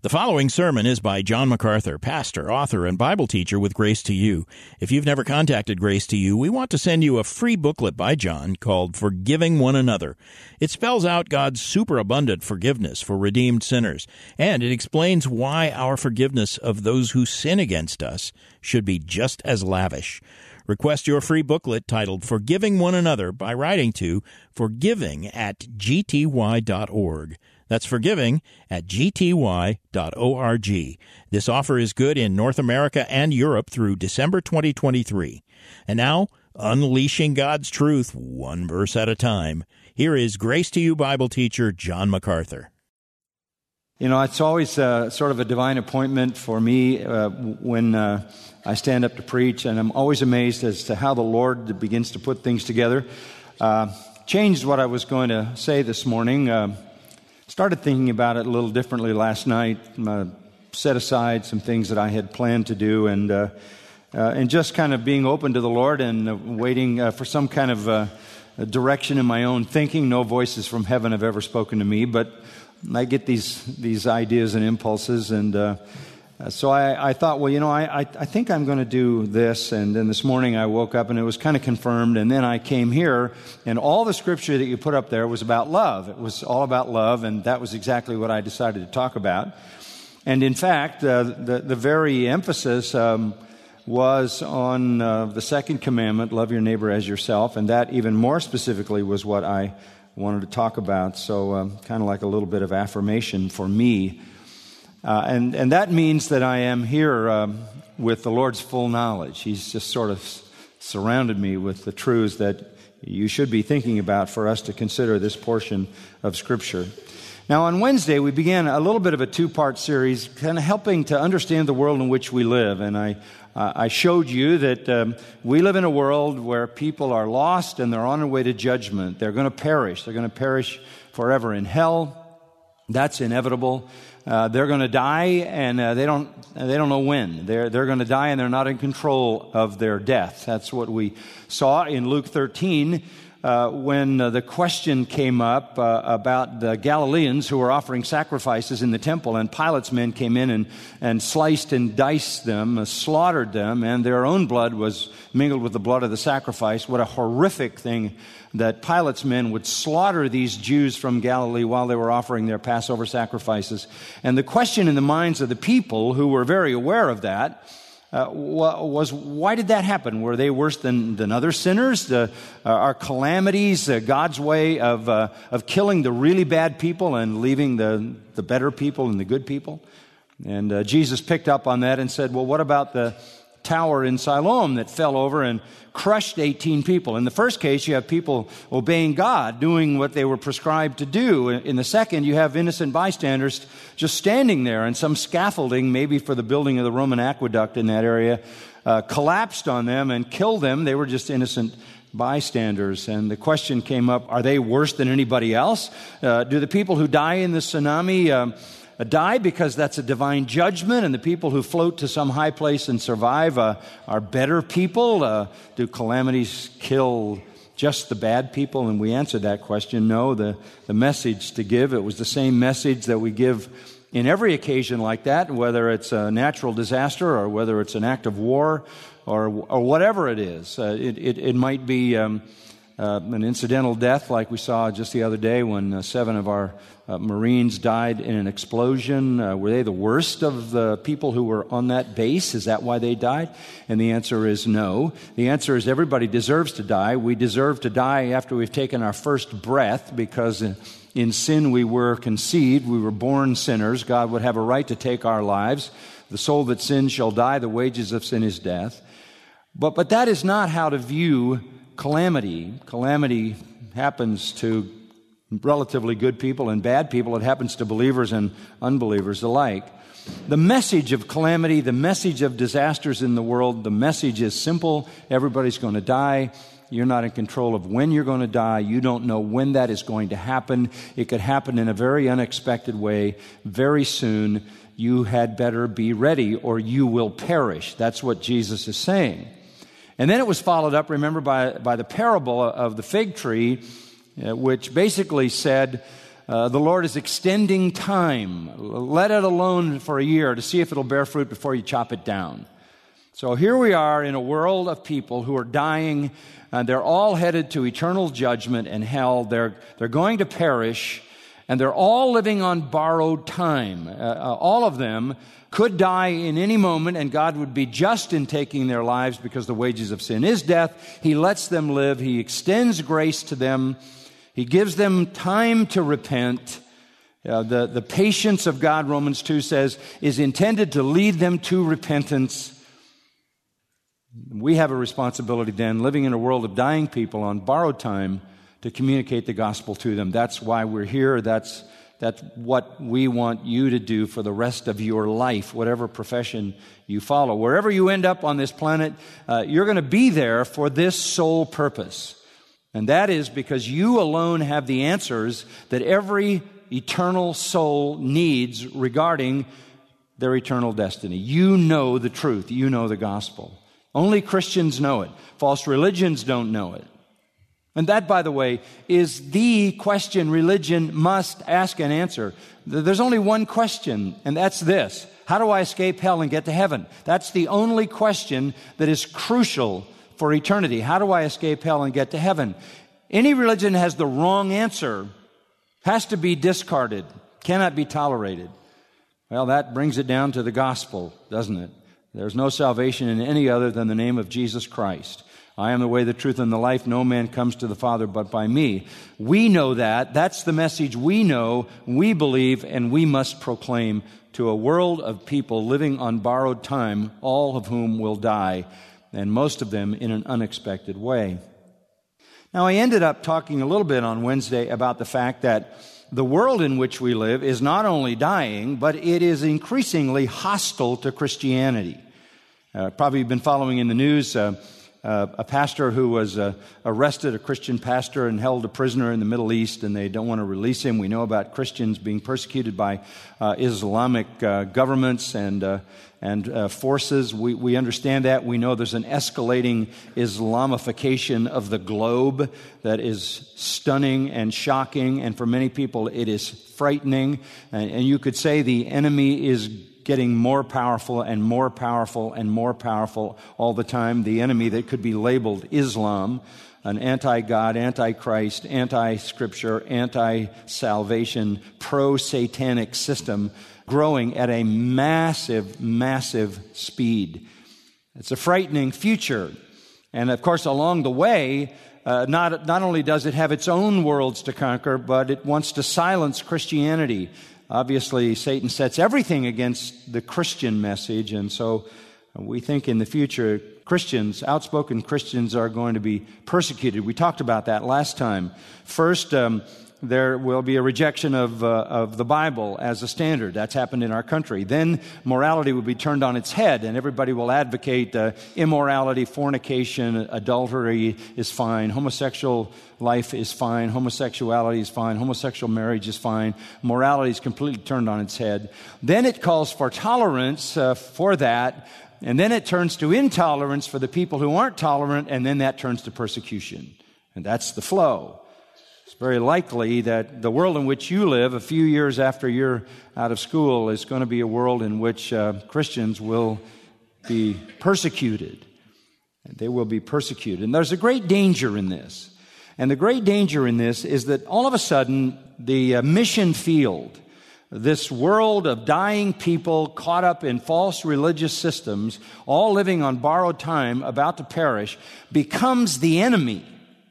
The following sermon is by John MacArthur, pastor, author, and Bible teacher with Grace to You. If you've never contacted Grace to You, we want to send you a free booklet by John called Forgiving One Another. It spells out God's superabundant forgiveness for redeemed sinners, and it explains why our forgiveness of those who sin against us should be just as lavish. Request your free booklet titled Forgiving One Another by writing to forgiving@gty.org. That's forgiving@gty.org. This offer is good in North America and Europe through December 2023. And now, unleashing God's truth one verse at a time, here is Grace to You Bible teacher John MacArthur. You know, it's always sort of a divine appointment for me when I stand up to preach, and I'm always amazed as to how the Lord begins to put things together. Changed what I was going to say this morning. Started thinking about it a little differently last night. Set aside some things that I had planned to do, and just kind of being open to the Lord and waiting for some kind of direction in my own thinking. No voices from heaven have ever spoken to me, but I get these ideas and impulses, and so I thought, well, you know, I think I'm going to do this. And then this morning I woke up and it was kind of confirmed. And then I came here, and all the scripture that you put up there was about love. It was all about love, and that was exactly what I decided to talk about. And in fact, the very emphasis was on the second commandment, love your neighbor as yourself. And that even more specifically was what I wanted to talk about. So kind of like a little bit of affirmation for me. And that means that I am here with the Lord's full knowledge. He's just sort of surrounded me with the truths that you should be thinking about for us to consider this portion of Scripture. Now, on Wednesday, we began a little bit of a two-part series, kind of helping to understand the world in which we live. And I showed you that we live in a world where people are lost and they're on their way to judgment. They're going to perish. They're going to perish forever in hell. That's inevitable. They're going to die, and they don't know when. They're going to die, and they're not in control of their death. That's what we saw in Luke 13 when the question came up about the Galileans who were offering sacrifices in the temple, and Pilate's men came in and sliced and diced them, slaughtered them, and their own blood was mingled with the blood of the sacrifice. What a horrific thing that Pilate's men would slaughter these Jews from Galilee while they were offering their Passover sacrifices. And the question in the minds of the people, who were very aware of that, was why did that happen? Were they worse than other sinners? Are calamities God's way of killing the really bad people and leaving the better people and the good people? And Jesus picked up on that and said, well, what about the tower in Siloam that fell over and crushed 18 people? In the first case, you have people obeying God, doing what they were prescribed to do. In the second, you have innocent bystanders just standing there, and some scaffolding, maybe for the building of the Roman aqueduct in that area, collapsed on them and killed them. They were just innocent bystanders. And the question came up, are they worse than anybody else? Do the people who die in the tsunami die because that's a divine judgment, and the people who float to some high place and survive are better people? Do calamities kill just the bad people? And we answered that question. No, the message to give, it was the same message that we give in every occasion like that, whether it's a natural disaster or whether it's an act of war or whatever it is. It might be an incidental death like we saw just the other day when 7 of our Marines died in an explosion. Were they the worst of the people who were on that base? Is that why they died? And the answer is no. The answer is everybody deserves to die. We deserve to die after we've taken our first breath, because in sin we were conceived. We were born sinners. God would have a right to take our lives. The soul that sins shall die. The wages of sin is death. But that is not how to view calamity. Calamity happens to relatively good people and bad people. It happens to believers and unbelievers alike. The message of calamity, the message of disasters in the world, the message is simple. Everybody's going to die. You're not in control of when you're going to die. You don't know when that is going to happen. It could happen in a very unexpected way very soon. You had better be ready or you will perish. That's what Jesus is saying. And then it was followed up, remember, by the parable of the fig tree, which basically said, The Lord is extending time. Let it alone for a year to see if it'll bear fruit before you chop it down. So here we are in a world of people who are dying, and they're all headed to eternal judgment and hell. They're going to perish, and they're all living on borrowed time. All of them could die in any moment, and God would be just in taking their lives because the wages of sin is death. He lets them live. He extends grace to them. He gives them time to repent. The patience of God, Romans 2 says, is intended to lead them to repentance. We have a responsibility then, living in a world of dying people on borrowed time, to communicate the gospel to them. That's why we're here. That's what we want you to do for the rest of your life, whatever profession you follow. Wherever you end up on this planet, you're going to be there for this sole purpose. And that is because you alone have the answers that every eternal soul needs regarding their eternal destiny. You know the truth. You know the gospel. Only Christians know it. False religions don't know it. And that, by the way, is the question religion must ask and answer. There's only one question, and that's this: how do I escape hell and get to heaven? That's the only question that is crucial for eternity. How do I escape hell and get to heaven? Any religion has the wrong answer, has to be discarded, cannot be tolerated. Well, that brings it down to the gospel, doesn't it? There's no salvation in any other than the name of Jesus Christ. I am the way, the truth, and the life. No man comes to the Father but by me. We know that. That's the message we know, we believe, and we must proclaim to a world of people living on borrowed time, all of whom will die, and most of them in an unexpected way. Now, I ended up talking a little bit on Wednesday about the fact that the world in which we live is not only dying, but it is increasingly hostile to Christianity. Probably you've been following in the news a pastor who was arrested, a Christian pastor, and held a prisoner in the Middle East, and they don't want to release him. We know about Christians being persecuted by Islamic governments and forces. We understand that. We know there's an escalating Islamification of the globe that is stunning and shocking, and for many people it is frightening. And you could say the enemy is getting more powerful and more powerful and more powerful all the time. The enemy that could be labeled Islam, an anti-God, anti-Christ, anti-Scripture, anti-salvation, pro-satanic system growing at a massive, massive speed. It's a frightening future. And of course, along the way, not only does it have its own worlds to conquer, but it wants to silence Christianity. Obviously, Satan sets everything against the Christian message, and so we think in the future, Christians, outspoken Christians, are going to be persecuted. We talked about that last time. First, there will be a rejection of the Bible as a standard. That's happened in our country. Then morality will be turned on its head, and everybody will advocate immorality, fornication, adultery is fine, homosexual life is fine, homosexuality is fine, homosexual marriage is fine. Morality is completely turned on its head. Then it calls for tolerance for that, and then it turns to intolerance for the people who aren't tolerant, and then that turns to persecution. And that's the flow. It's very likely that the world in which you live a few years after you're out of school is going to be a world in which Christians will be persecuted. They will be persecuted. And there's a great danger in this. And the great danger in this is that all of a sudden the mission field, this world of dying people caught up in false religious systems, all living on borrowed time, about to perish, becomes the enemy.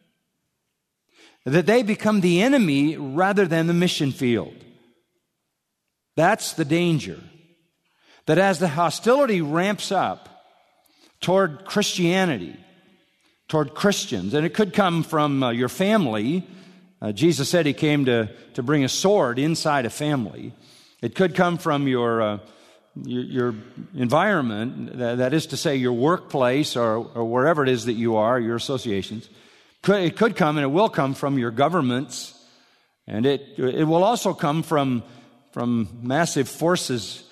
That they become the enemy rather than the mission field. That's the danger. That as the hostility ramps up toward Christianity, toward Christians, and it could come from your family. Jesus said he came to bring a sword inside a family. It could come from your environment, that is to say your workplace or wherever it is that you are, your associations. It could come, and it will come from your governments, and it will also come from massive forces,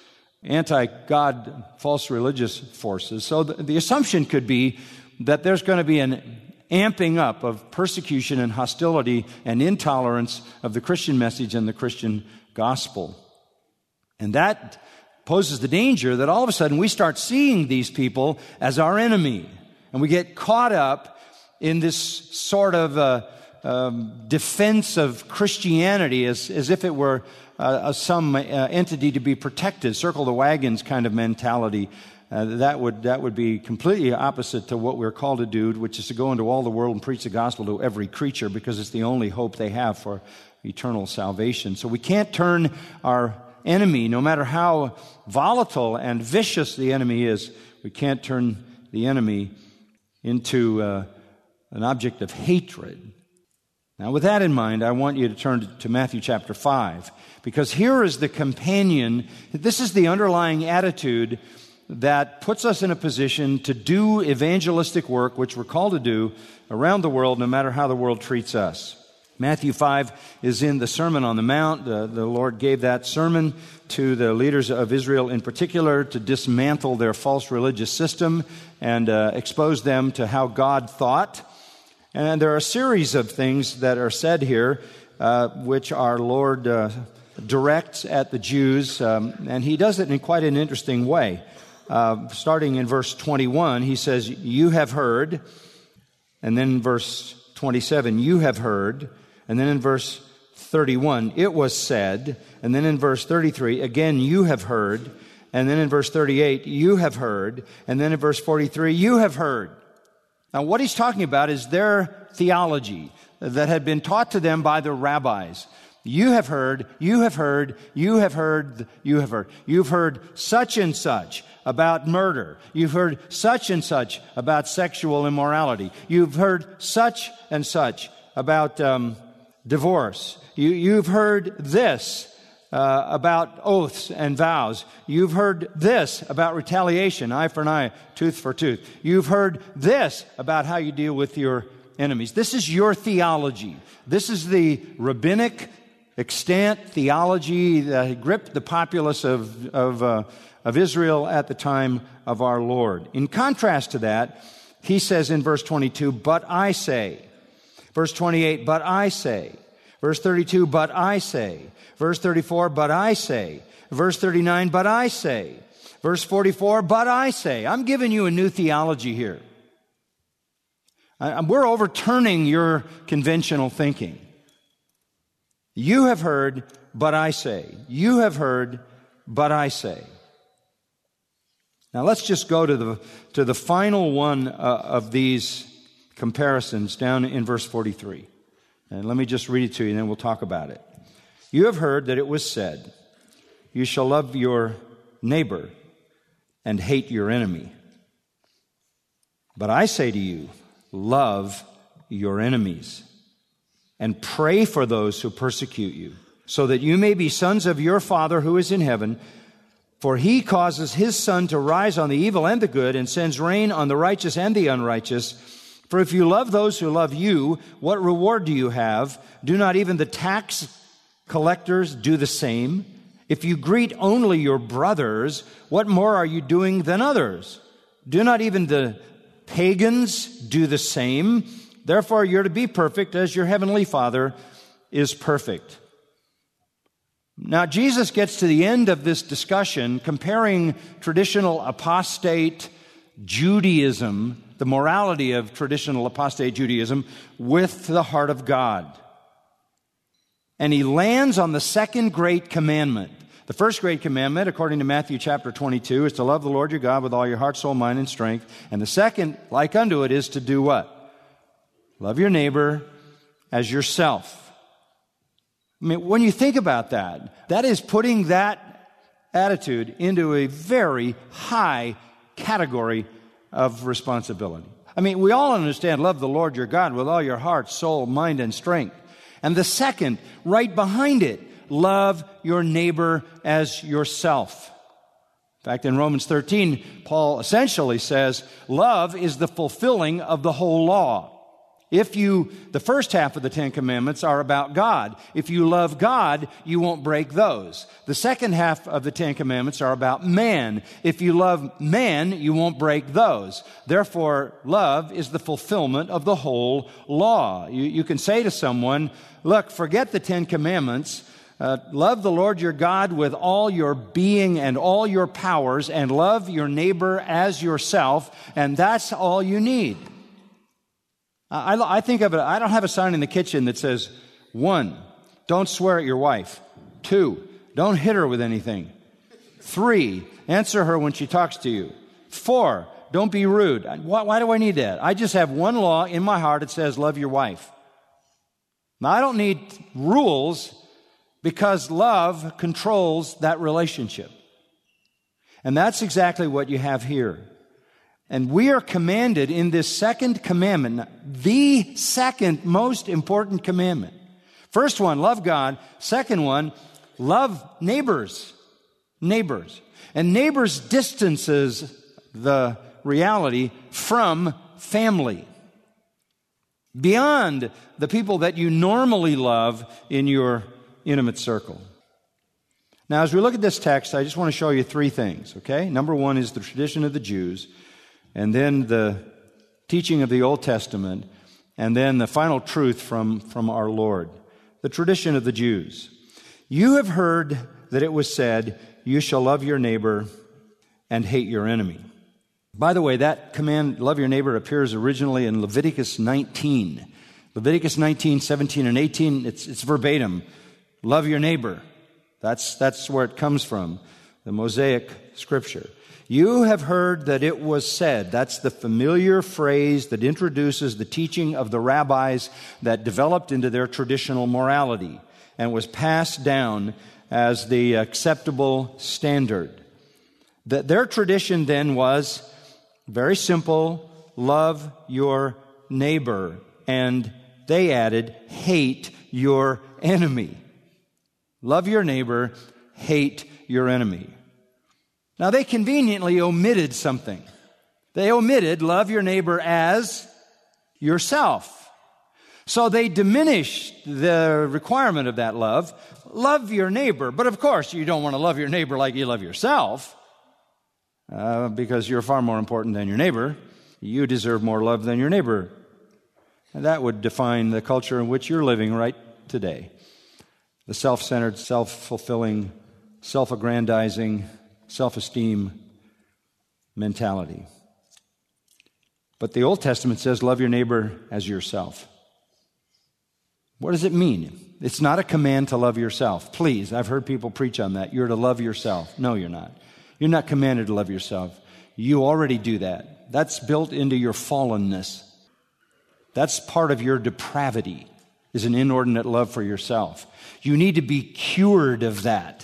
anti-God, false religious forces. So the assumption could be that there's going to be an amping up of persecution and hostility and intolerance of the Christian message and the Christian gospel. And that poses the danger that all of a sudden we start seeing these people as our enemy. And we get caught up in this sort of defense of Christianity as if it were some entity to be protected, circle the wagons kind of mentality. That would be completely opposite to what we're called to do, which is to go into all the world and preach the gospel to every creature, because it's the only hope they have for eternal salvation. So we can't turn our enemy, no matter how volatile and vicious the enemy is, we can't turn the enemy into an object of hatred. Now, with that in mind, I want you to turn to Matthew chapter 5, because here is the companion. This is the underlying attitude that puts us in a position to do evangelistic work, which we're called to do around the world, no matter how the world treats us. Matthew 5 is in the Sermon on the Mount. The Lord gave that sermon to the leaders of Israel in particular to dismantle their false religious system and expose them to how God thought. And there are a series of things that are said here which our Lord directs at the Jews, and He does it in quite an interesting way. Starting in verse 21, He says, "You have heard," and then in verse 27, "You have heard," and then in verse 31, "It was said," and then in verse 33, again, "You have heard," and then in verse 38, "You have heard," and then in verse 43, "You have heard." Now, what He's talking about is their theology that had been taught to them by the rabbis. You have heard, you have heard, you have heard, you have heard. You've heard such and such about murder. You've heard such and such about sexual immorality. You've heard such and such about divorce. You've heard this about oaths and vows. You've heard this about retaliation, eye for an eye, tooth for tooth. You've heard this about how you deal with your enemies. This is your theology. This is the rabbinic extant theology that gripped the populace of Israel at the time of our Lord. In contrast to that, He says in verse 22, "But I say." Verse 28, "But I say." Verse 32, "But I say." Verse 34, "But I say." Verse 39, "But I say." Verse 44, "But I say." I'm giving you a new theology here. We're overturning your conventional thinking. You have heard, but I say. You have heard, but I say. Now let's just go to the final one of these comparisons down in verse 43. And let me just read it to you and then we'll talk about it. "You have heard that it was said, 'You shall love your neighbor and hate your enemy.' But I say to you, love your enemies and pray for those who persecute you, so that you may be sons of your Father who is in heaven. For He causes His sun to rise on the evil and the good, and sends rain on the righteous and the unrighteous. For if you love those who love you, what reward do you have? Do not even the tax collectors do the same? If you greet only your brothers, what more are you doing than others? Do not even the pagans do the same? Therefore, you're to be perfect as your heavenly Father is perfect." Now, Jesus gets to the end of this discussion comparing traditional apostate Judaism, the morality of traditional apostate Judaism, with the heart of God. And He lands on the second great commandment. The first great commandment, according to Matthew chapter 22, is to love the Lord your God with all your heart, soul, mind, and strength. And the second, like unto it, is to do what? Love your neighbor as yourself. I mean, when you think about that, that is putting that attitude into a very high category of responsibility. I mean, we all understand love the Lord your God with all your heart, soul, mind, and strength. And the second, right behind it, love your neighbor as yourself. In fact, in Romans 13, Paul essentially says, love is the fulfilling of the whole law. The first half of the Ten Commandments are about God. If you love God, you won't break those. The second half of the Ten Commandments are about man. If you love man, you won't break those. Therefore, love is the fulfillment of the whole law. You can say to someone, look, forget the Ten Commandments. Love the Lord your God with all your being and all your powers, and love your neighbor as yourself, and that's all you need. I think of it, I don't have a sign in the kitchen that says, 1, don't swear at your wife. 2, don't hit her with anything. 3, answer her when she talks to you. 4, don't be rude. Why do I need that? I just have one law in my heart that says, love your wife. Now, I don't need rules because love controls that relationship. And that's exactly what you have here. And we are commanded in this second commandment, the second most important commandment. First one, love God. Second one, love neighbors. Neighbors. And neighbors distances the reality from family. Beyond the people that you normally love in your intimate circle. Now, as we look at this text, I just want to show you 3 things, okay? Number 1 is the tradition of the Jews, and then the teaching of the Old Testament, and then the final truth from our Lord. The tradition of the Jews. You have heard that it was said, you shall love your neighbor and hate your enemy. By the way, that command, love your neighbor, appears originally in Leviticus 19. Leviticus 19, 17, and 18, it's verbatim. Love your neighbor. That's where it comes from, the Mosaic scripture. You have heard that it was said. That's the familiar phrase that introduces the teaching of the rabbis that developed into their traditional morality and was passed down as the acceptable standard. Their tradition then was very simple, love your neighbor. And they added, hate your enemy. Love your neighbor, hate your enemy. Now, they conveniently omitted something. They omitted, love your neighbor as yourself. So they diminished the requirement of that love. Love your neighbor. But of course, you don't want to love your neighbor like you love yourself, because you're far more important than your neighbor. You deserve more love than your neighbor. And that would define the culture in which you're living right today. The self-centered, self-fulfilling, self-aggrandizing, self-esteem mentality. But the Old Testament says, love your neighbor as yourself. What does it mean? It's not a command to love yourself. Please, I've heard people preach on that. You're to love yourself. No, you're not. You're not commanded to love yourself. You already do that. That's built into your fallenness. That's part of your depravity, is an inordinate love for yourself. You need to be cured of that.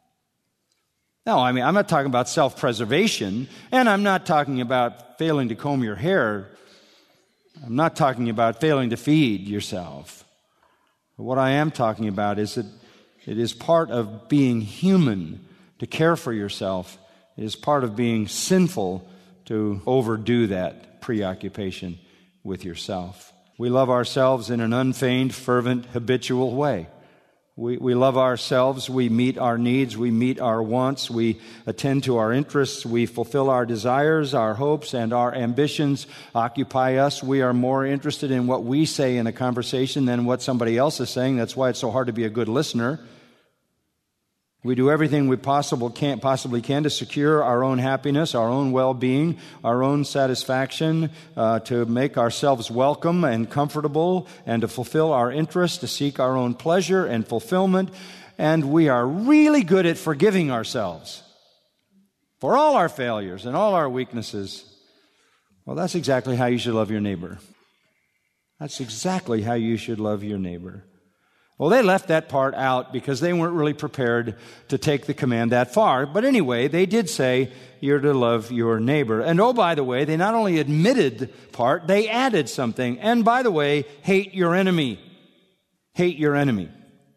No, I'm not talking about self-preservation, and I'm not talking about failing to comb your hair. I'm not talking about failing to feed yourself. But what I am talking about is that it is part of being human to care for yourself. It is part of being sinful to overdo that preoccupation with yourself. We love ourselves in an unfeigned, fervent, habitual way. We love ourselves, we meet our needs, we meet our wants, we attend to our interests, we fulfill our desires, our hopes, and our ambitions occupy us. We are more interested in what we say in a conversation than what somebody else is saying. That's why it's so hard to be a good listener. We do everything we possibly can to secure our own happiness, our own well-being, our own satisfaction, to make ourselves welcome and comfortable, and to fulfill our interests, to seek our own pleasure and fulfillment. And we are really good at forgiving ourselves for all our failures and all our weaknesses. Well, that's exactly how you should love your neighbor. That's exactly how you should love your neighbor. Well, they left that part out because they weren't really prepared to take the command that far. But anyway, they did say you're to love your neighbor. And oh, by the way, they not only admitted part, they added something. And by the way, hate your enemy. Hate your enemy.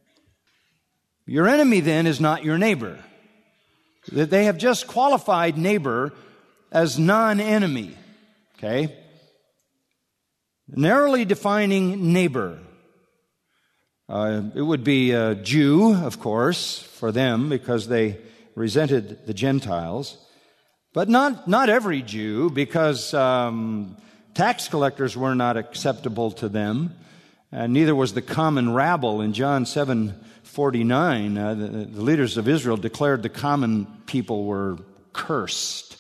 Your enemy then is not your neighbor. They have just qualified neighbor as non-enemy. Okay? Narrowly defining neighbor. It would be a Jew, of course, for them because they resented the Gentiles. But not every Jew, because tax collectors were not acceptable to them. Neither was the common rabble. In John 7:49, the leaders of Israel declared the common people were cursed.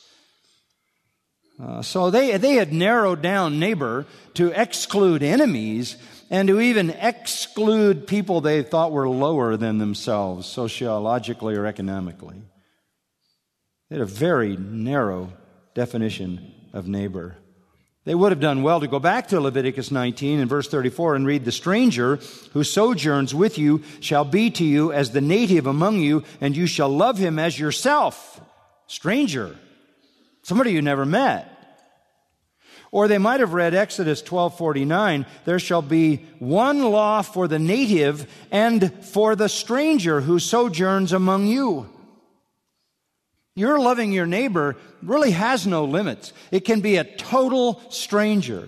So they had narrowed down neighbor to exclude enemies and to even exclude people they thought were lower than themselves, sociologically or economically. They had a very narrow definition of neighbor. They would have done well to go back to Leviticus 19 and verse 34 and read, "The stranger who sojourns with you shall be to you as the native among you, and you shall love him as yourself." Stranger. Somebody you never met. Or they might have read Exodus 12:49, "There shall be one law for the native and for the stranger who sojourns among you." Your loving your neighbor really has no limits. It can be a total stranger.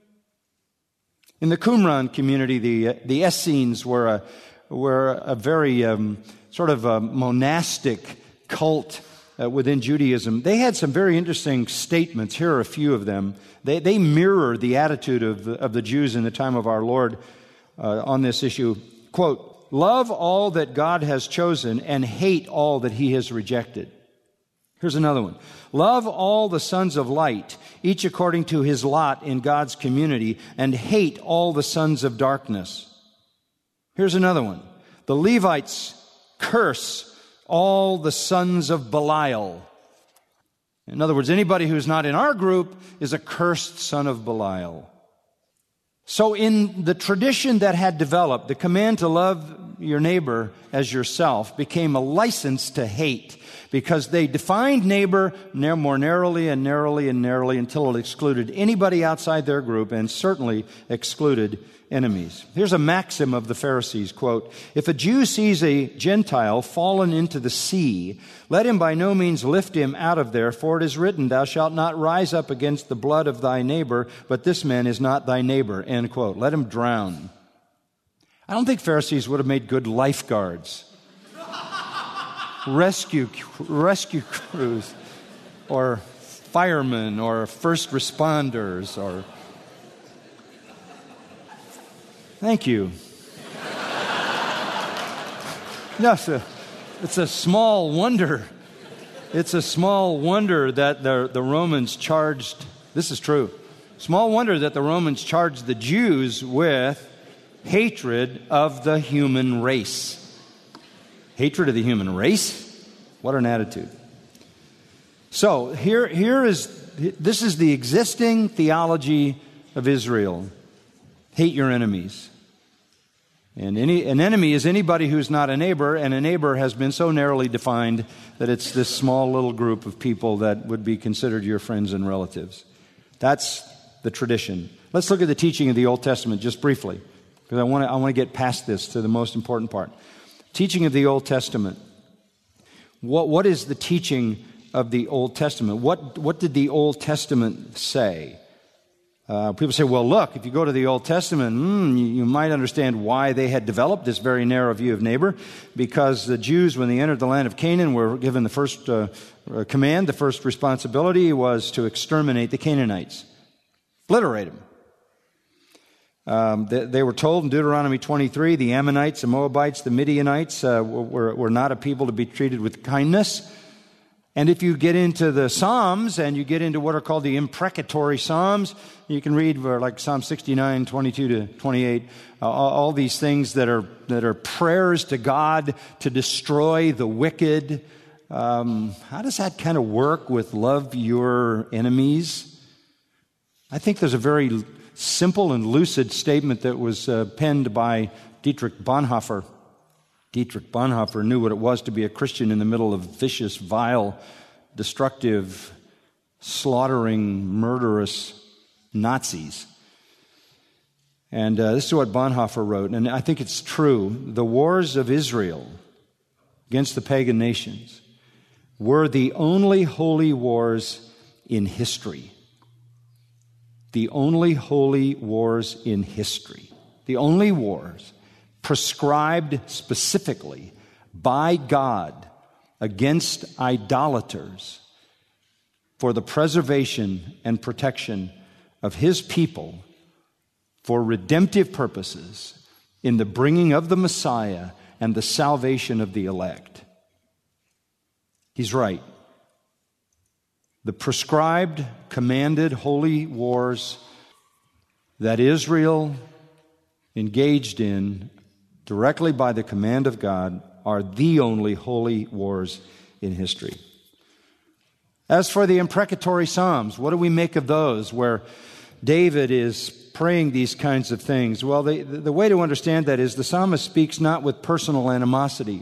In the Qumran community, the Essenes were a very sort of a monastic cult within Judaism. They had some very interesting statements. Here are a few of them. They mirror the attitude of the Jews in the time of our Lord on this issue. Quote, "Love all that God has chosen and hate all that he has rejected." Here's another one. "Love all the sons of light, each according to his lot in God's community, and hate all the sons of darkness." Here's another one. "The Levites curse all the sons of Belial." In other words, anybody who's not in our group is a cursed son of Belial. So in the tradition that had developed, the command to love your neighbor as yourself became a license to hate, because they defined neighbor more narrowly and narrowly and narrowly until it excluded anybody outside their group and certainly excluded enemies. Here's a maxim of the Pharisees, quote, "If a Jew sees a Gentile fallen into the sea, let him by no means lift him out of there, for it is written, 'Thou shalt not rise up against the blood of thy neighbor, but this man is not thy neighbor,'" end quote. Let him drown. I don't think Pharisees would have made good lifeguards, rescue crews, or firemen, or first responders, or... Thank you. No, it's a small wonder. It's a small wonder that the Romans charged, this is true, small wonder that the Romans charged the Jews with hatred of the human race. Hatred of the human race? What an attitude. So this is the existing theology of Israel. Hate your enemies. And an enemy is anybody who's not a neighbor, and a neighbor has been so narrowly defined that it's this small little group of people that would be considered your friends and relatives. That's the tradition. Let's look at the teaching of the Old Testament just briefly, because I want to get past this to the most important part. Teaching of the Old Testament. What is the teaching of the Old Testament? What did the Old Testament say? People say, well, look, if you go to the Old Testament, you might understand why they had developed this very narrow view of neighbor, because the Jews, when they entered the land of Canaan, were given the first command, the first responsibility was to exterminate the Canaanites, obliterate them. They were told in Deuteronomy 23, the Ammonites, the Moabites, the Midianites were not a people to be treated with kindness. And if you get into the Psalms and you get into what are called the imprecatory Psalms, you can read like Psalm 69, 22 to 28, all these things that are prayers to God to destroy the wicked. How does that kind of work with love your enemies? I think there's a very simple and lucid statement that was penned by Dietrich Bonhoeffer. Dietrich Bonhoeffer knew what it was to be a Christian in the middle of vicious, vile, destructive, slaughtering, murderous Nazis. And this is what Bonhoeffer wrote, and I think it's true. The wars of Israel against the pagan nations were the only holy wars in history. the only holy wars in history, the only wars prescribed specifically by God against idolaters for the preservation and protection of His people for redemptive purposes in the bringing of the Messiah and the salvation of the elect. He's right. The prescribed, commanded holy wars that Israel engaged in directly by the command of God are the only holy wars in history. As for the imprecatory Psalms, what do we make of those where David is praying these kinds of things? Well, the way to understand that is the psalmist speaks not with personal animosity.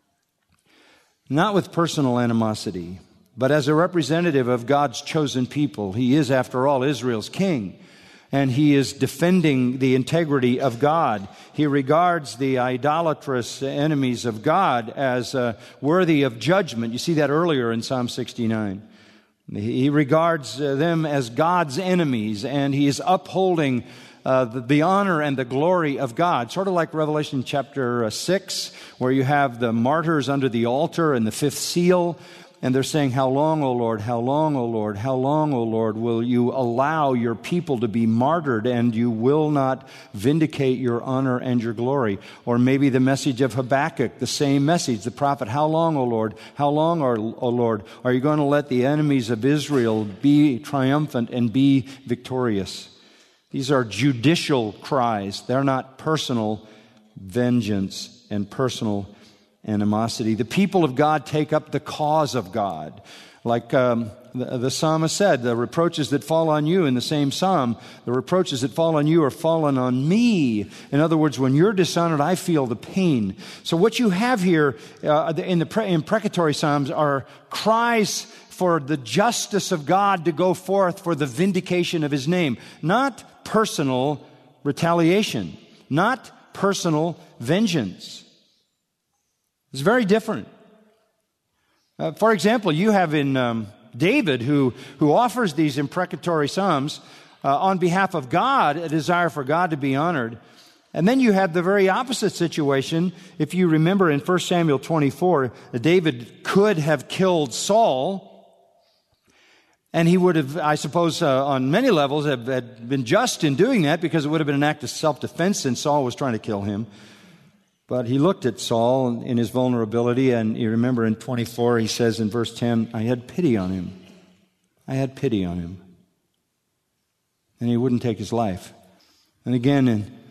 Not with personal animosity, but as a representative of God's chosen people. He is, after all, Israel's king, and he is defending the integrity of God. He regards the idolatrous enemies of God as worthy of judgment. You see that earlier in Psalm 69. He regards them as God's enemies, and he is upholding the honor and the glory of God. Sort of like Revelation chapter 6, where you have the martyrs under the altar and the fifth seal, and they're saying, "How long, O Lord? How long, O Lord? How long, O Lord, will you allow your people to be martyred, and you will not vindicate your honor and your glory?" Or maybe the message of Habakkuk, the same message, the prophet, "How long, O Lord? How long, O Lord, are you going to let the enemies of Israel be triumphant and be victorious?" These are judicial cries. They're not personal vengeance and personal animosity. The people of God take up the cause of God. Like the psalmist said, the reproaches that fall on you in the same psalm, the reproaches that fall on you are fallen on me. In other words, when you're dishonored, I feel the pain. So what you have here in the imprecatory psalms are cries for the justice of God to go forth for the vindication of His name. Not personal retaliation. Not personal vengeance. It's very different. For example, you have in David, who offers these imprecatory psalms on behalf of God, a desire for God to be honored. And then you have the very opposite situation. If you remember in 1 Samuel 24, David could have killed Saul, and he would have, I suppose, on many levels, had been just in doing that, because it would have been an act of self-defense since Saul was trying to kill him. But he looked at Saul in his vulnerability, and you remember in 24, he says in verse 10, "I had pity on him. I had pity on him." And he wouldn't take his life. And again,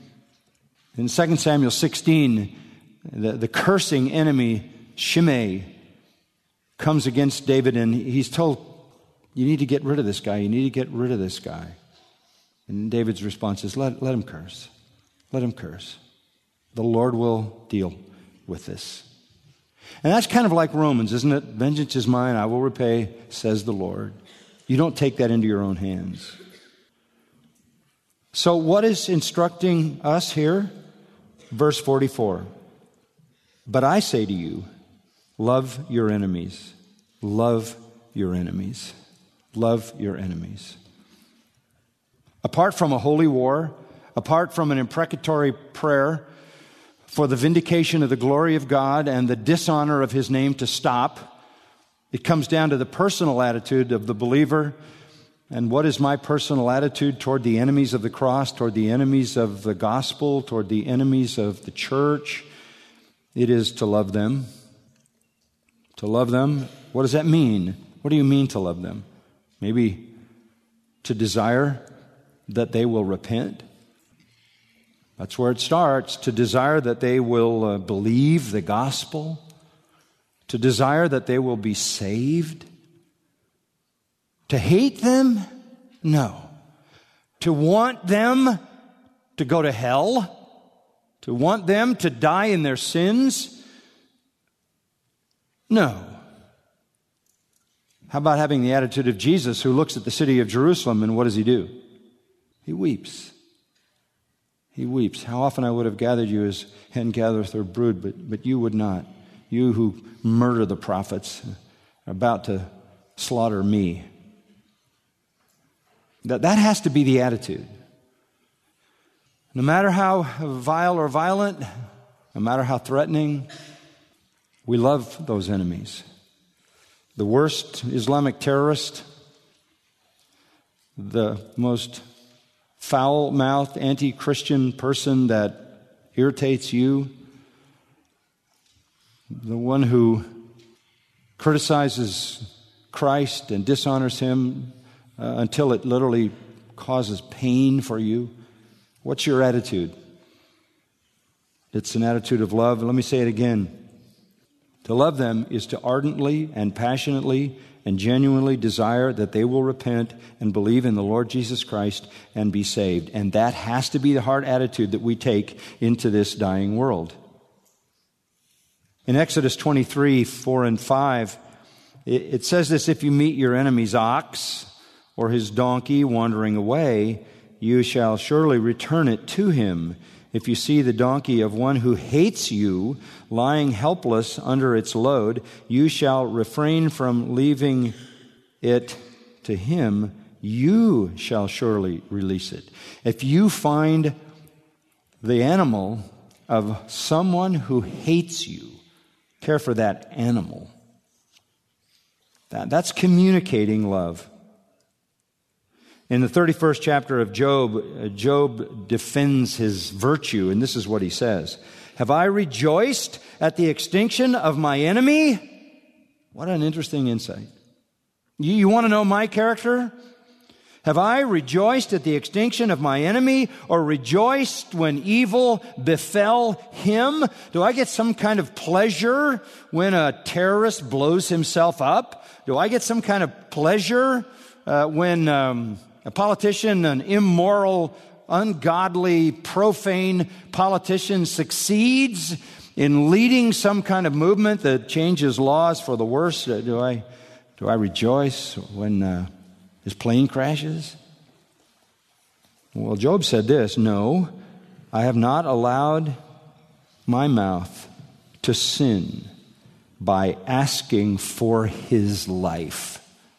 in 2 Samuel 16, the cursing enemy, Shimei, comes against David, and he's told, "You need to get rid of this guy. You need to get rid of this guy." And David's response is, let him curse. Let him curse. The Lord will deal with this. And that's kind of like Romans, isn't it? "Vengeance is mine, I will repay, says the Lord." You don't take that into your own hands. So what is instructing us here? Verse 44. "But I say to you, love your enemies. Love your enemies. Love your enemies." Apart from a holy war, apart from an imprecatory prayer for the vindication of the glory of God and the dishonor of His name to stop, it comes down to the personal attitude of the believer. And what is my personal attitude toward the enemies of the cross, toward the enemies of the gospel, toward the enemies of the church? It is to love them. To love them. What does that mean? What do you mean to love them? Maybe to desire that they will repent. That's where it starts. To desire that they will believe the gospel. To desire that they will be saved. To hate them? No. To want them to go to hell? To want them to die in their sins? No. How about having the attitude of Jesus, who looks at the city of Jerusalem, and what does He do? He weeps. He weeps. "How often I would have gathered you as hen gathereth her brood, but you would not. You who murder the prophets are about to slaughter me." That has to be the attitude. No matter how vile or violent, no matter how threatening, we love those enemies. The worst Islamic terrorist, the most foul-mouthed anti-Christian person that irritates you, the one who criticizes Christ and dishonors Him until it literally causes pain for you. What's your attitude? It's an attitude of love. Let me say it again. To love them is to ardently and passionately and genuinely desire that they will repent and believe in the Lord Jesus Christ and be saved. And that has to be the heart attitude that we take into this dying world. In Exodus 23, 4 and 5, it says this: if you meet your enemy's ox or his donkey wandering away, you shall surely return it to him. If you see the donkey of one who hates you lying helpless under its load, you shall refrain from leaving it to him. You shall surely release it. If you find the animal of someone who hates you, care for that animal. That's communicating love. In the 31st chapter of Job, Job defends his virtue, and this is what he says: have I rejoiced at the extinction of my enemy? What an interesting insight. You want to know my character? Have I rejoiced at the extinction of my enemy, or rejoiced when evil befell him? Do I get some kind of pleasure when a terrorist blows himself up? Do I get some kind of pleasure when a politician, an immoral, ungodly, profane politician, succeeds in leading some kind of movement that changes laws for the worse? Do I rejoice when his plane crashes? Well, Job said this: no, I have not allowed my mouth to sin by asking for his life.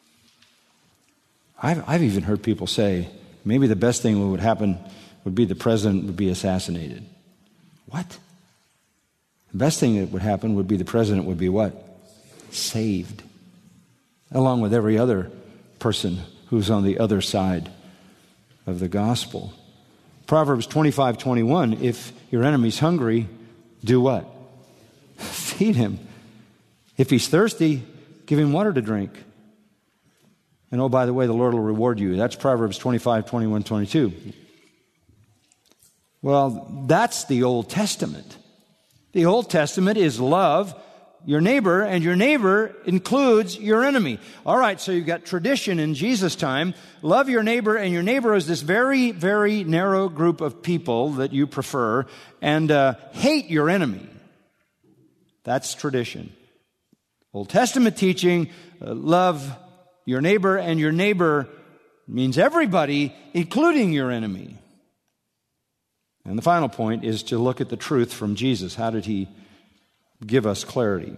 I've even heard people say, maybe the best thing that would happen would be the president would be assassinated. What? The best thing that would happen would be the president would be what? Saved. Along with every other person who's on the other side of the gospel. Proverbs 25:21, if your enemy's hungry, do what? Feed him. If he's thirsty, give him water to drink. And oh, by the way, the Lord will reward you. That's Proverbs 25, 21, 22. Well, that's the Old Testament. The Old Testament is love your neighbor, and your neighbor includes your enemy. All right, so you've got tradition in Jesus' time. Love your neighbor, and your neighbor is this very, very narrow group of people that you prefer, and hate your enemy. That's tradition. Old Testament teaching, love your neighbor, and your neighbor means everybody, including your enemy. And the final point is to look at the truth from Jesus. How did he give us clarity?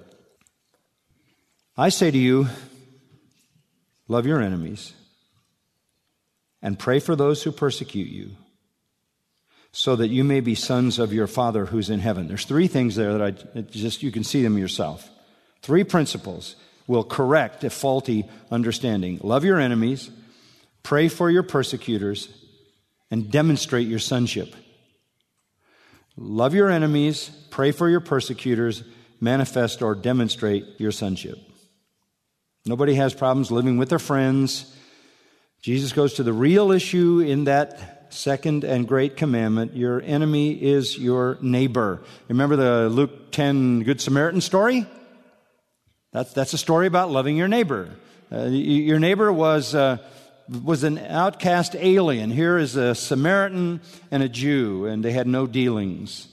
I say to you, love your enemies and pray for those who persecute you, so that you may be sons of your Father who's in heaven. There's three things there that you can see them yourself. Three principles will correct a faulty understanding. Love your enemies, pray for your persecutors, and demonstrate your sonship. Love your enemies, pray for your persecutors, manifest or demonstrate your sonship. Nobody has problems living with their friends. Jesus goes to the real issue in that second and great commandment. Your enemy is your neighbor. Remember the Luke 10 Good Samaritan story? That's a story about loving your neighbor. Your neighbor was an outcast alien. Here is a Samaritan and a Jew, and they had no dealings.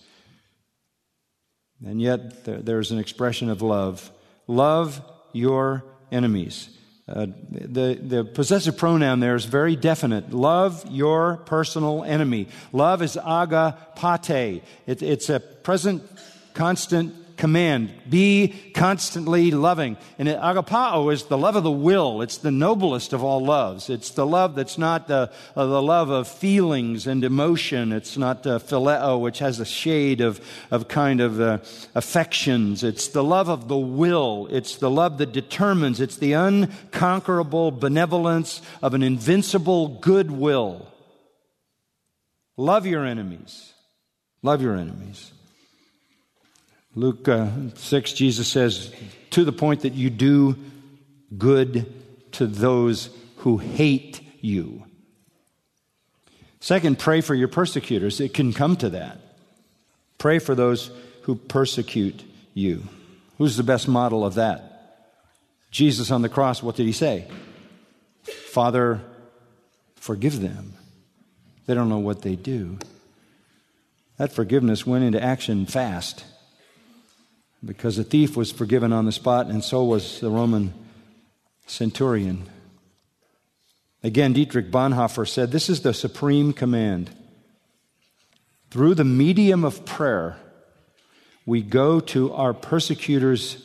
And yet there's an expression of love. Love your enemies. The possessive pronoun there is very definite. Love your personal enemy. Love is agapate. It's a present, constant command. Be constantly loving. And agapao is the love of the will. It's the noblest of all loves. It's the love that's not the love of feelings and emotion. It's not phileo, which has a shade of affections. It's the love of the will. It's the love that determines. It's the unconquerable benevolence of an invincible goodwill. Love your enemies. Love your enemies. Luke 6, Jesus says, to the point that you do good to those who hate you. Second, pray for your persecutors. It can come to that. Pray for those who persecute you. Who's the best model of that? Jesus on the cross, what did he say? Father, forgive them. They don't know what they do. That forgiveness went into action fast, because the thief was forgiven on the spot, and so was the Roman centurion. Again, Dietrich Bonhoeffer said, this is the supreme command. Through the medium of prayer, we go to our persecutors,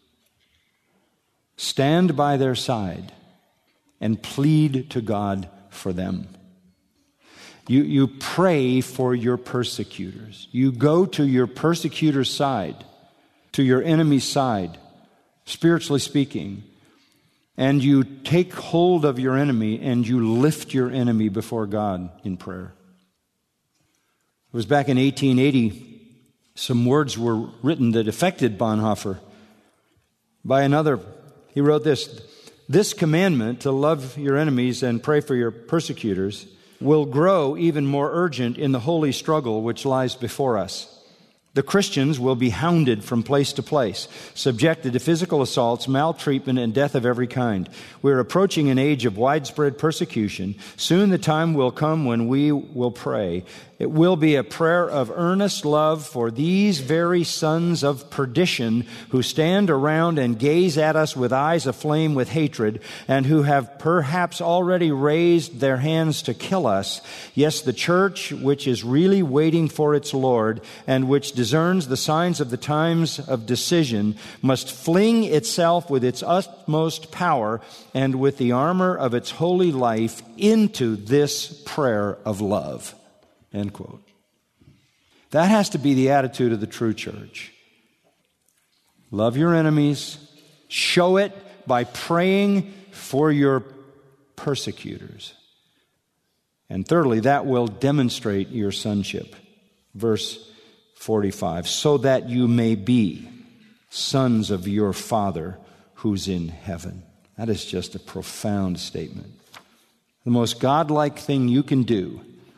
stand by their side, and plead to God for them. You pray for your persecutors. You go to your persecutor's side, to your enemy's side, spiritually speaking, and you take hold of your enemy and you lift your enemy before God in prayer. It was back in 1880, some words were written that affected Bonhoeffer. By another, he wrote this commandment to love your enemies and pray for your persecutors will grow even more urgent in the holy struggle which lies before us. The Christians will be hounded from place to place, subjected to physical assaults, maltreatment, and death of every kind. We're approaching an age of widespread persecution. Soon the time will come when we will pray. It will be a prayer of earnest love for these very sons of perdition who stand around and gaze at us with eyes aflame with hatred, and who have perhaps already raised their hands to kill us. Yes, the church, which is really waiting for its Lord, and which discerns the signs of the times of decision, must fling itself with its utmost power and with the armor of its holy life into this prayer of love. End quote. That has to be the attitude of the true church. Love your enemies. Show it by praying for your persecutors. And thirdly, that will demonstrate your sonship. Verse 45, so that you may be sons of your Father who's in heaven. That is just a profound statement. The most godlike thing you can do,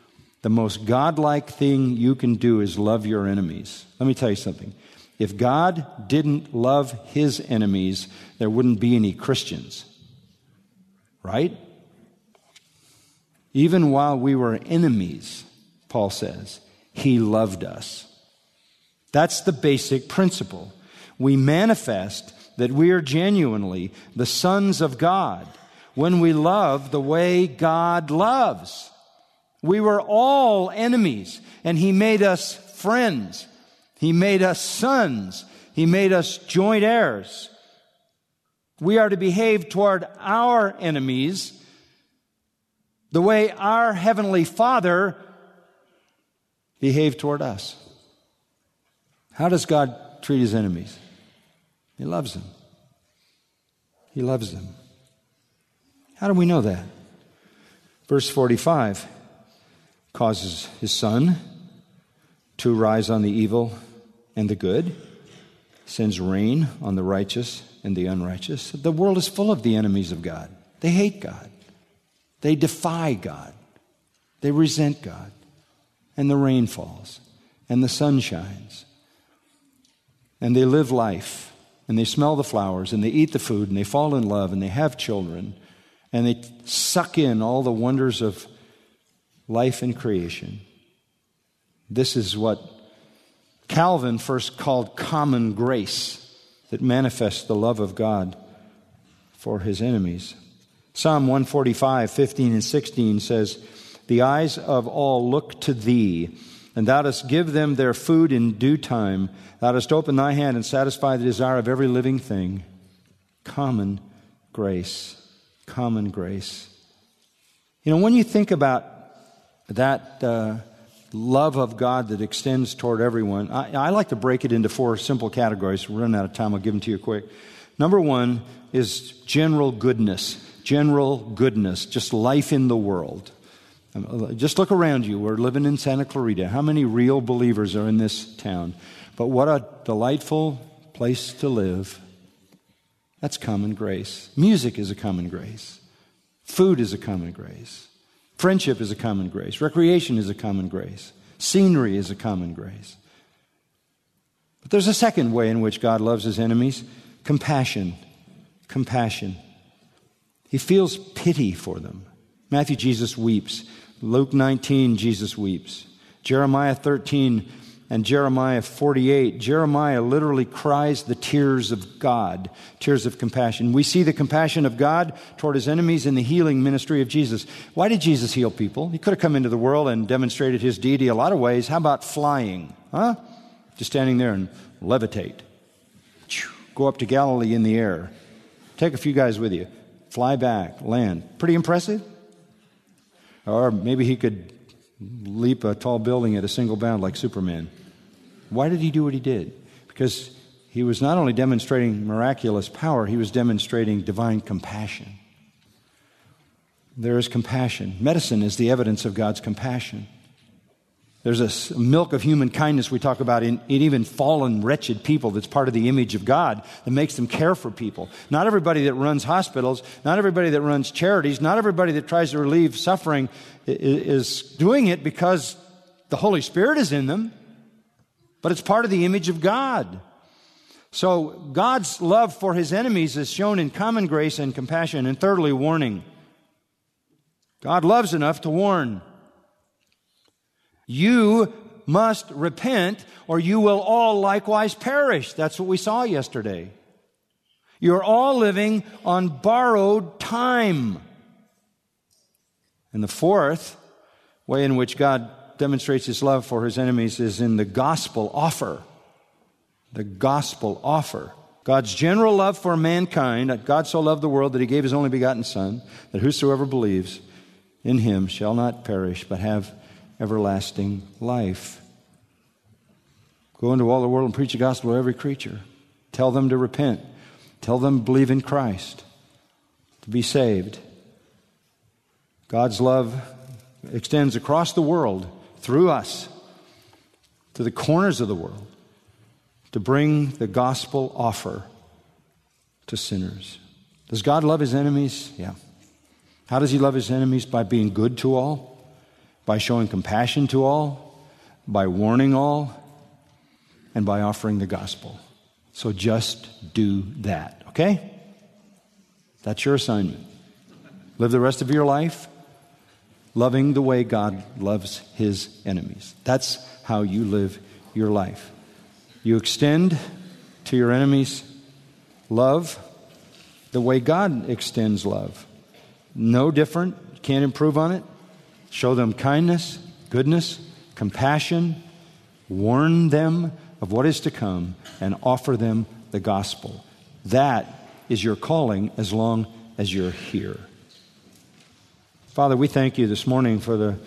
is love your enemies. Let me tell you something. If God didn't love his enemies, there wouldn't be any Christians. Right? Even while we were enemies, Paul says, he loved us. That's the basic principle. We manifest that we are genuinely the sons of God when we love the way God loves. We were all enemies, and he made us friends. He made us sons. He made us joint heirs. We are to behave toward our enemies the way our Heavenly Father behaved toward us. How does God treat his enemies? He loves them. He loves them. How do we know that? Verse 45 causes his sun to rise on the evil and the good, sends rain on the righteous and the unrighteous. The world is full of the enemies of God. They hate God. They defy God. They resent God. And the rain falls, and the sun shines. And they live life, and they smell the flowers, and they eat the food, and they fall in love, and they have children, and they suck in all the wonders of life and creation. This is what Calvin first called common grace that manifests the love of God for his enemies. Psalm 145, 15 and 16 says, the eyes of all look to thee, and thou dost give them their food in due time. Thou dost open thy hand and satisfy the desire of every living thing. Common grace. Common grace. You know, when you think about that love of God that extends toward everyone, I like to break it into 4 simple categories. We're running out of time. I'll give them to you quick. Number 1 is general goodness. General goodness. Just life in the world. Just look around you. We're living in Santa Clarita. How many real believers are in this town? But what a delightful place to live. That's common grace. Music is a common grace. Food is a common grace. Friendship is a common grace. Recreation is a common grace. Scenery is a common grace. But there's a second way in which God loves his enemies. Compassion. Compassion. He feels pity for them. Matthew, Jesus weeps. Luke 19, Jesus weeps. Jeremiah 13 and Jeremiah 48. Jeremiah literally cries the tears of God, tears of compassion. We see the compassion of God toward his enemies in the healing ministry of Jesus. Why did Jesus heal people? He could have come into the world and demonstrated his deity a lot of ways. How about flying? Just standing there and levitate. Go up to Galilee in the air. Take a few guys with you. Fly back, land. Pretty impressive? Or maybe he could leap a tall building at a single bound like Superman. Why did he do what he did? Because he was not only demonstrating miraculous power, he was demonstrating divine compassion. There is compassion. Medicine is the evidence of God's compassion. There's a milk of human kindness we talk about in even fallen, wretched people that's part of the image of God that makes them care for people. Not everybody that runs hospitals, not everybody that runs charities, not everybody that tries to relieve suffering is doing it because the Holy Spirit is in them, but it's part of the image of God. So God's love for his enemies is shown in common grace and compassion. And thirdly, warning. God loves enough to warn. You must repent or you will all likewise perish. That's what we saw yesterday. You're all living on borrowed time. And the fourth way in which God demonstrates his love for his enemies is in the gospel offer. The gospel offer. God's general love for mankind, that God so loved the world that he gave his only begotten Son, that whosoever believes in him shall not perish but have everlasting life. Go into all the world and preach the gospel to every creature. Tell them to repent. Tell them to believe in Christ, to be saved. God's love extends across the world through us to the corners of the world to bring the gospel offer to sinners. Does God love his enemies? Yeah. How does he love his enemies? By being good to all, by showing compassion to all, by warning all, and by offering the gospel. So just do that, okay? That's your assignment. Live the rest of your life loving the way God loves his enemies. That's how you live your life. You extend to your enemies love the way God extends love. No different. You can't improve on it. Show them kindness, goodness, compassion. Warn them of what is to come and offer them the gospel. That is your calling as long as you're here. Father, we thank you this morning for the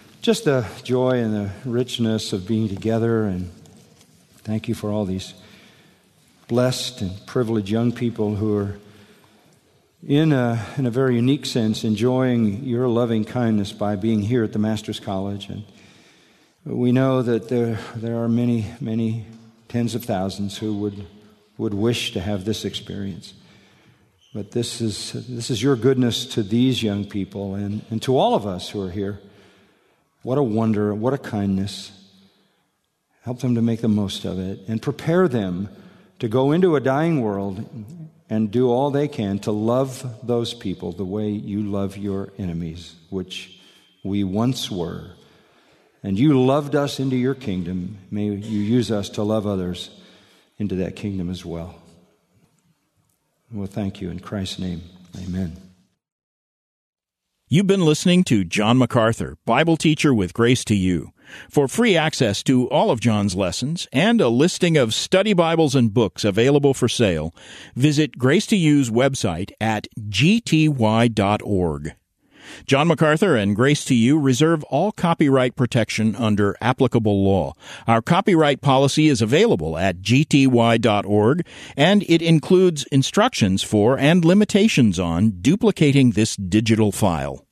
joy and the richness of being together, and thank you for all these blessed and privileged young people who are in a very unique sense enjoying your loving kindness by being here at the Master's College. And we know that there are many, many tens of thousands who would wish to have this experience. But this is your goodness to these young people and to all of us who are here. What a wonder, what a kindness. Help them to make the most of it and prepare them to go into a dying world and do all they can to love those people the way you love your enemies, which we once were. And you loved us into your kingdom. May you use us to love others into that kingdom as well. Well, thank you in Christ's name. Amen. You've been listening to John MacArthur, Bible teacher with Grace to You. For free access to all of John's lessons and a listing of study Bibles and books available for sale, visit Grace to You's website at gty.org. John MacArthur and Grace to You reserve all copyright protection under applicable law. Our copyright policy is available at gty.org, and it includes instructions for and limitations on duplicating this digital file.